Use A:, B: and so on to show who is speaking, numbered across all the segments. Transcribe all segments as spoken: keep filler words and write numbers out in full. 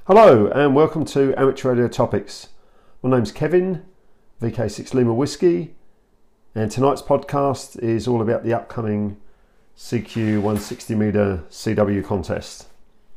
A: Hello and welcome to Amateur Radio Topics. My name's Kevin, V K six Lima Whiskey, and tonight's podcast is all about the upcoming C Q one sixty metre C W contest.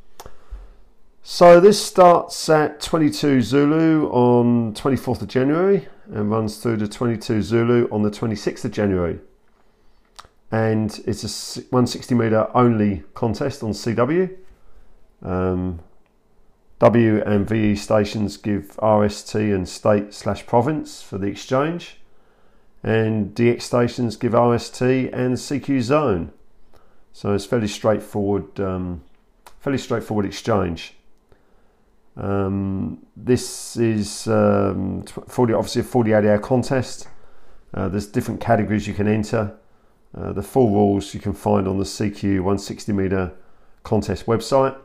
A: So this starts at twenty-two Zulu on twenty-fourth of January and runs through to twenty-two Zulu on the twenty-sixth of January. And it's a one sixty metre only contest on C W. Um, W and V E stations give R S T and state slash province for the exchange, and D X stations give R S T and C Q zone. So it's fairly straightforward, um, fairly straightforward exchange. Um, this is um, forty, obviously a forty-eight hour contest. Uh, there's different categories you can enter. Uh, the full rules you can find on the C Q one sixty metre contest website.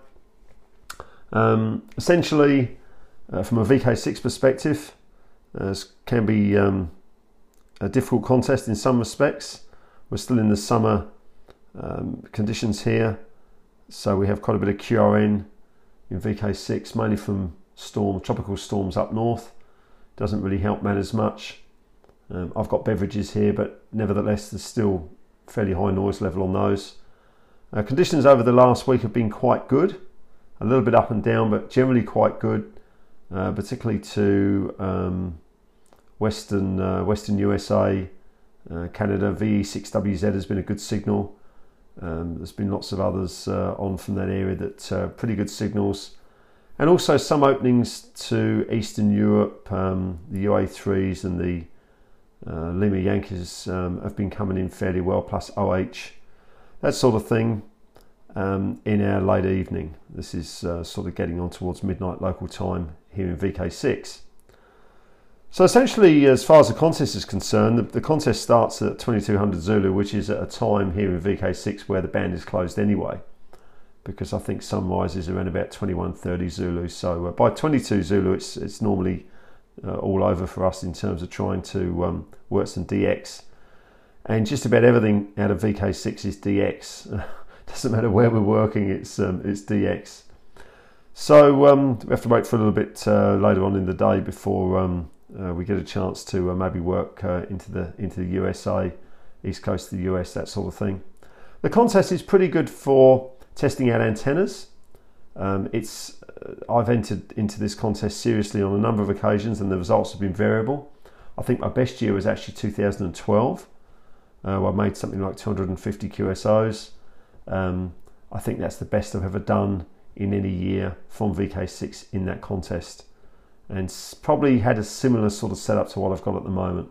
A: Um, essentially, uh, from a V K six perspective, uh, this can be um, a difficult contest in some respects. We're still in the summer um, conditions here, so we have quite a bit of Q R N in V K six, mainly from storm, tropical storms up north. Doesn't really help matters much. Um, I've got beverages here, but nevertheless, there's still fairly high noise level on those. Uh, conditions over the last week have been quite good. A little bit up and down, but generally quite good, uh, particularly to um, Western uh, Western U S A, uh, Canada. V E six W Z has been a good signal. Um, there's been lots of others uh, on from that area that uh, pretty good signals, and also some openings to Eastern Europe. Um, the U A threes and the uh, Lima Yankees um, have been coming in fairly well, plus O H, that sort of thing. Um, in our late evening. This is uh, sort of getting on towards midnight local time here in V K six. So essentially, as far as the contest is concerned, the, the contest starts at twenty-two hundred Zulu, which is at a time here in V K six where the band is closed anyway, because I think sunrise is around about twenty-one thirty Zulu. So uh, by twenty-two Zulu, it's it's normally uh, all over for us in terms of trying to um, work some D X, and just about everything out of V K six is D X. Doesn't matter where we're working, it's um, it's D X. So um, we have to wait for a little bit uh, later on in the day before um, uh, we get a chance to uh, maybe work uh, into the into the U S A, East Coast of the U S, that sort of thing. The contest is pretty good for testing out antennas. Um, it's uh, I've entered into this contest seriously on a number of occasions, and the results have been variable. I think my best year was actually two thousand twelve. Uh, where I made something like two hundred fifty Q S Os. Um, I think that's the best I've ever done in any year from V K six in that contest, and probably had a similar sort of setup to what I've got at the moment.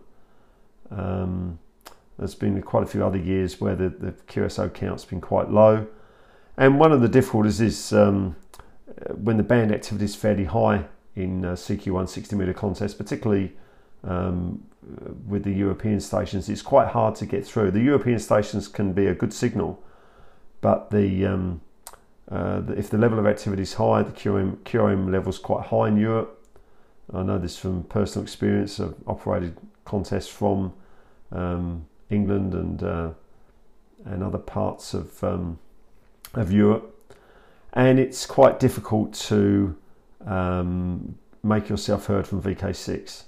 A: Um, there's been quite a few other years where the, the Q S O count's been quite low, and one of the difficulties is um, when the band activity is fairly high in uh, C Q one sixty metre contests, particularly um, with the European stations. It's quite hard to get through. The European stations can be a good signal, but the, um, uh, the if the level of activity is high, the Q R M, Q R M level is quite high in Europe. I know this from personal experience. I've operated contests from um, England and uh, and other parts of um, of Europe, and it's quite difficult to um, make yourself heard from V K six.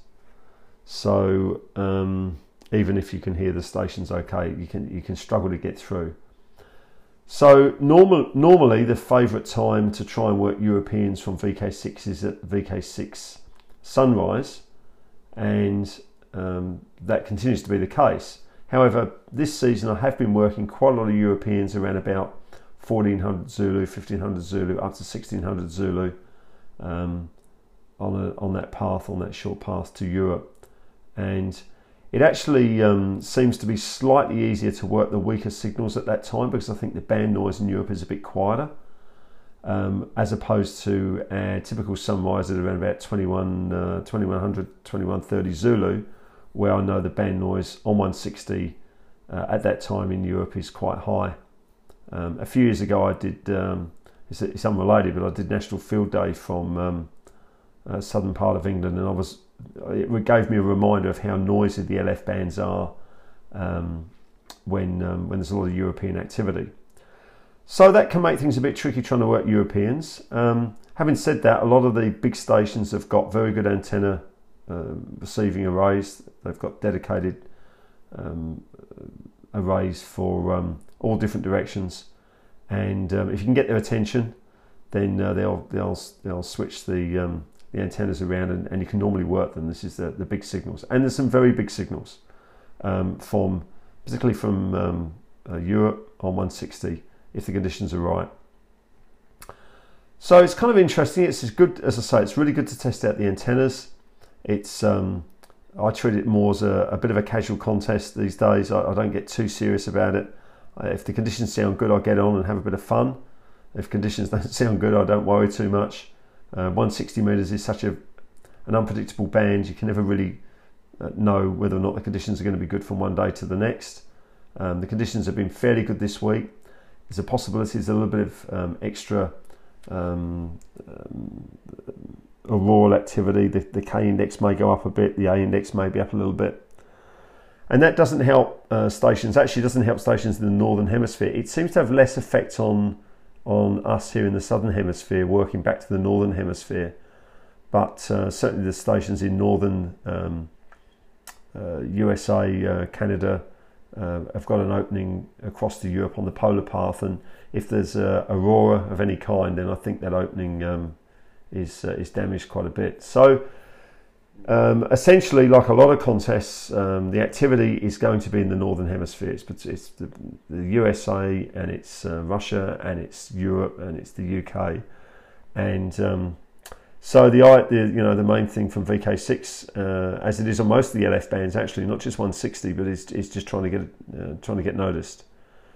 A: So um, even if you can hear the stations okay, you can you can struggle to get through. So normal, normally the favourite time to try and work Europeans from V K six is at V K six sunrise, and um, that continues to be the case. However, this season I have been working quite a lot of Europeans around about fourteen hundred Zulu, fifteen hundred Zulu, up to sixteen hundred Zulu um, on, a, on that path, on that short path to Europe. And it actually um, seems to be slightly easier to work the weaker signals at that time, because I think the band noise in Europe is a bit quieter, um, as opposed to our typical sunrise at around about twenty-one, uh, twenty-one hundred, twenty-one thirty Zulu, where I know the band noise on one sixty uh, at that time in Europe is quite high. Um, a few years ago I did, um, it's, it's unrelated, but I did National Field Day from um, uh, southern part of England, and I was it gave me a reminder of how noisy the L F bands are um, when um, when there's a lot of European activity. So that can make things a bit tricky trying to work Europeans. Um, having said that, a lot of the big stations have got very good antenna um, receiving arrays. They've got dedicated um, arrays for um, all different directions, and um, if you can get their attention, then uh, they'll they'll they'll switch the um, the antennas around, and, and you can normally work them. This is the the big signals, and there's some very big signals um, from particularly from um, uh, Europe on one sixty if the conditions are right. So it's kind of interesting. It's good, as I say, it's really good to test out the antennas. It's um, I treat it more as a, a bit of a casual contest these days. I, I don't get too serious about it. If the conditions sound good, I get on and have a bit of fun. If conditions don't sound good, I don't worry too much. Uh, one sixty meters is such a an unpredictable band. You can never really uh, know whether or not the conditions are going to be good from one day to the next. Um, the conditions have been fairly good this week. There's a possibility there's a little bit of um, extra um, um, auroral activity. The, the K index may go up a bit. The A index may be up a little bit. And that doesn't help uh, stations. Actually, doesn't help stations in the northern hemisphere. It seems to have less effect on on us here in the southern hemisphere, working back to the northern hemisphere. But uh, certainly the stations in northern um, uh, U S A, uh, Canada, uh, have got an opening across to Europe on the polar path. And if there's a aurora of any kind, then I think that opening um, is uh, is damaged quite a bit. So. Um, essentially, like a lot of contests, um, the activity is going to be in the northern hemisphere. It's, it's the, the U S A, and it's uh, Russia, and it's Europe, and it's the U K. And um, so the, the you know the main thing from V K six, uh, as it is on most of the L F bands, actually not just one sixty, but it's, it's just trying to get uh, trying to get noticed.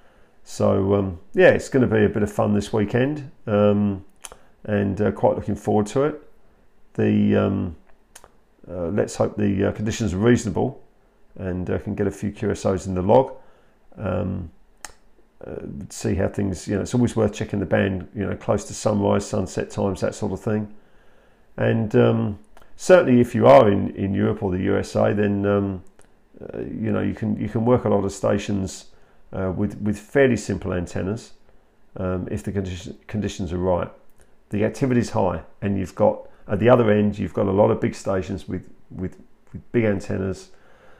A: So um, yeah, it's going to be a bit of fun this weekend, um, and uh, quite looking forward to it. The um, Uh, let's hope the uh, conditions are reasonable and uh, can get a few Q S Os in the log. Um, uh, see how things, you know, it's always worth checking the band, you know, close to sunrise, sunset times, that sort of thing. And um, certainly if you are in, in Europe or the U S A, then, um, uh, you know, you can you can work a lot of stations uh, with, with fairly simple antennas um, if the condition, conditions are right. The activity is high, and you've got at the other end, you've got a lot of big stations with, with, with big antennas,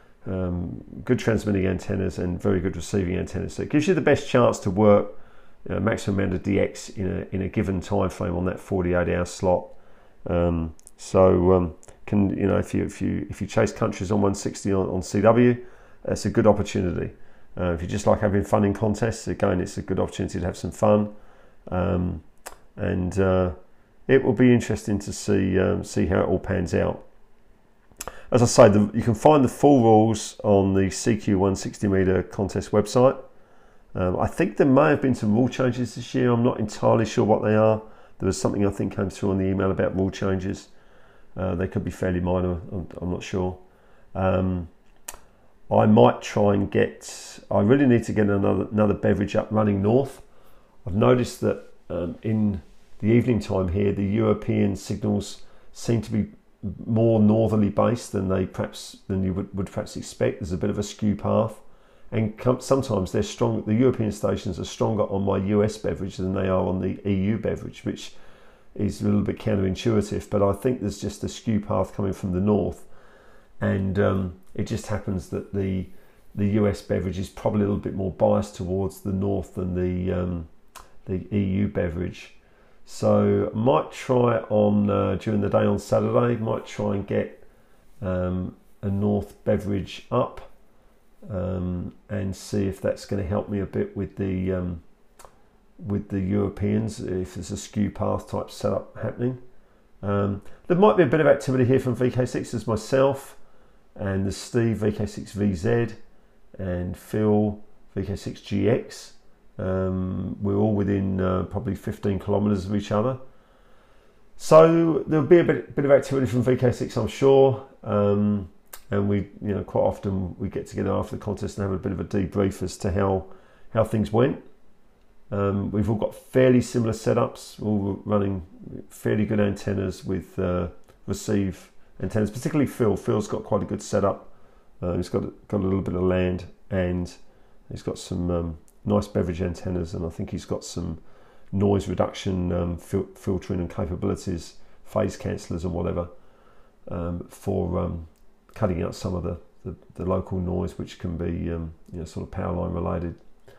A: um, good transmitting antennas, and very good receiving antennas. So it gives you the best chance to work a maximum amount of D X in a, in a given time frame on that forty-eight hour slot. Um, so um, can you know if you if you if you chase countries on one sixty on, on C W, that's a good opportunity. Uh, if you just like having fun in contests, again, it's a good opportunity to have some fun. Um, and uh, It will be interesting to see um, see how it all pans out. As I say, the, you can find the full rules on the C Q one sixty meter contest website. Um, I think there may have been some rule changes this year. I'm not entirely sure what they are. There was something I think came through on the email about rule changes. Uh, they could be fairly minor. I'm, I'm not sure. Um, I might try and get. I really need to get another another beverage up running north. I've noticed that um, in the evening time here, the European signals seem to be more northerly based than they perhaps than you would, would perhaps expect. There's a bit of a skew path, and sometimes they're strong. The European stations are stronger on my U S beverage than they are on the E U beverage, which is a little bit counterintuitive. But I think there's just a skew path coming from the north, and um, it just happens that the the U S beverage is probably a little bit more biased towards the north than the um, the E U beverage. So might try on uh, during the day on Saturday, might try and get um, a north beverage up um, and see if that's going to help me a bit with the um, with the Europeans, if there's a skew path type setup happening. Um, there might be a bit of activity here from V K six. There's myself and there's Steve V K six V Z and Phil V K six G X. Um, we're all within uh, probably fifteen kilometres of each other, so there'll be a bit, bit of activity from V K six, I'm sure. Um, and we, you know, quite often we get together after the contest and have a bit of a debrief as to how how things went. Um, we've all got fairly similar setups, all running fairly good antennas with uh, receive antennas. Particularly Phil. Phil's got quite a good setup. Uh, he's got got a little bit of land, and he's got some. Um, nice beverage antennas, and I think he's got some noise reduction um, fil filtering and capabilities, phase cancellers and whatever, um, for um, cutting out some of the, the, the local noise, which can be um, you know, sort of power line related.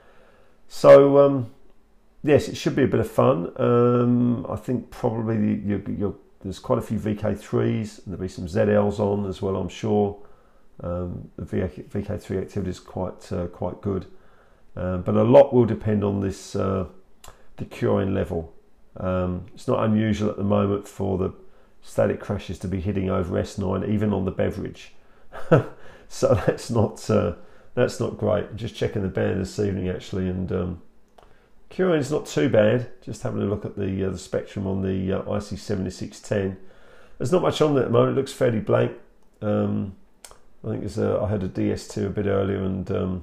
A: So um, yes, it should be a bit of fun. Um, I think probably you're, you're, there's quite a few V K threes, and there'll be some Z Ls on as well, I'm sure. Um, the V K three activity is quite uh, quite good, um, but a lot will depend on this uh, the curing level. Um, it's not unusual at the moment for the static crashes to be hitting over S nine, even on the beverage. So that's not uh, that's not great. I'm just checking the band this evening actually, and um, curing is not too bad. Just having a look at the uh, the spectrum on the uh, I C seventy-six ten. There's not much on there at the moment. It looks fairly blank. Um, I think there's a, I had a D S two a bit earlier, and um,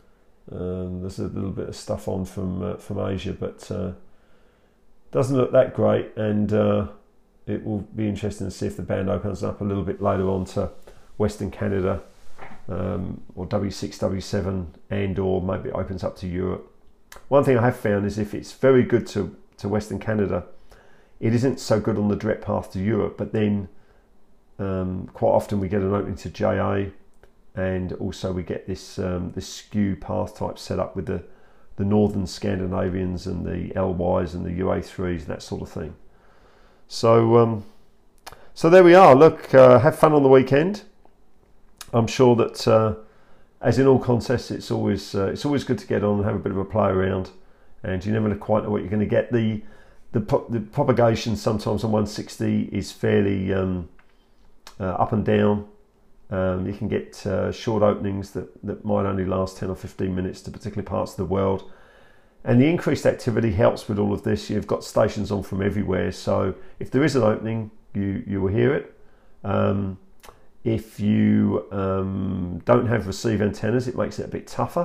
A: um, there's a little bit of stuff on from uh, from Asia, but uh, doesn't look that great. And uh, it will be interesting to see if the band opens up a little bit later on to Western Canada, um, or W six, W seven, and or maybe it opens up to Europe. One thing I have found is if it's very good to to Western Canada, it isn't so good on the direct path to Europe, but then Um, quite often we get an opening to J A, and also we get this um, this skew path type set up with the the northern Scandinavians and the L Ys and the U A threes and that sort of thing. So um, so there we are. Look, uh, have fun on the weekend. I'm sure that uh, as in all contests, it's always uh, it's always good to get on and have a bit of a play around, and you never quite know what you're going to get. The the, pro the propagation sometimes on one sixty is fairly um, Uh, up and down. Um, you can get uh, short openings that, that might only last ten or fifteen minutes to particular parts of the world. And the increased activity helps with all of this. You've got stations on from everywhere. So if there is an opening, you, you will hear it. Um, if you um, don't have receive antennas, it makes it a bit tougher.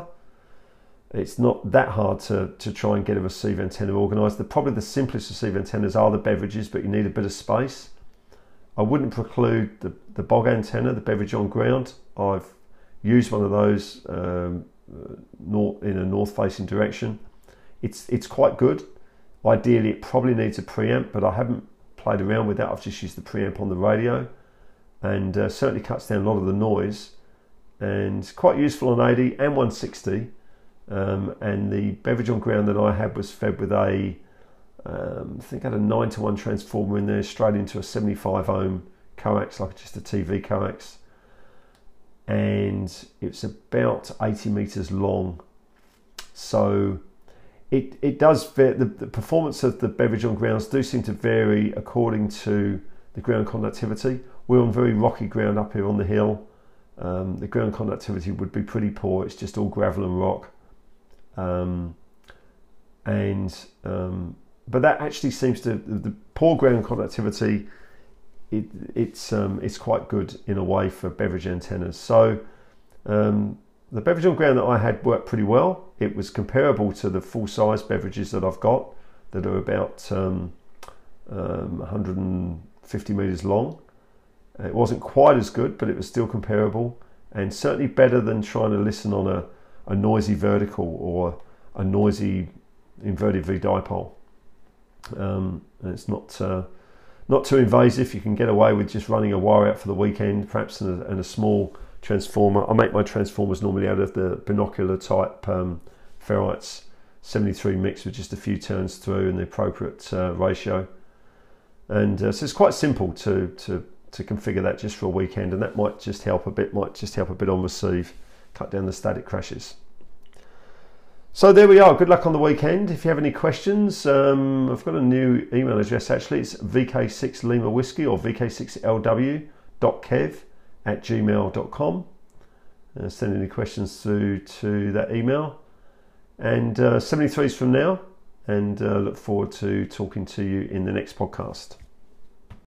A: It's not that hard to, to try and get a receive antenna organised. The, probably the simplest receive antennas are the beverages, but you need a bit of space. I wouldn't preclude the, the bog antenna, the beverage on ground. I've used one of those um, north, in a north-facing direction. It's it's quite good. Ideally, it probably needs a preamp, but I haven't played around with that. I've just used the preamp on the radio, and uh, certainly cuts down a lot of the noise, and quite useful on eighty and one sixty. Um, and the beverage on ground that I had was fed with a Um, I think I had a nine to one transformer in there, straight into a seventy-five ohm coax, like just a T V coax, and it's about eighty meters long. So it it does the, the performance of the beverage on grounds do seem to vary according to the ground conductivity. We're on very rocky ground up here on the hill. Um, the ground conductivity would be pretty poor. It's just all gravel and rock, um, and um, but that actually seems to, the poor ground conductivity, it, it's um, it's quite good in a way for beverage antennas. So um, the beverage on ground that I had worked pretty well. It was comparable to the full size beverages that I've got that are about um, um, one hundred fifty meters long. It wasn't quite as good, but it was still comparable, and certainly better than trying to listen on a, a noisy vertical or a noisy inverted V dipole. Um, and it's not uh, not too invasive. You can get away with just running a wire out for the weekend, perhaps in a, in a small transformer. I make my transformers normally out of the binocular type um, ferrites, seventy-three mix with just a few turns through and the appropriate uh, ratio. And uh, so it's quite simple to, to to configure that just for a weekend, and that might just help a bit. Might just help a bit on receive, cut down the static crashes. So there we are. Good luck on the weekend. If you have any questions, um, I've got a new email address actually. It's V K six Lima Whiskey or V K six L W dot kev at gmail dot com. Uh, send any questions through to that email. And uh, seventy-three is from now, and uh, look forward to talking to you in the next podcast.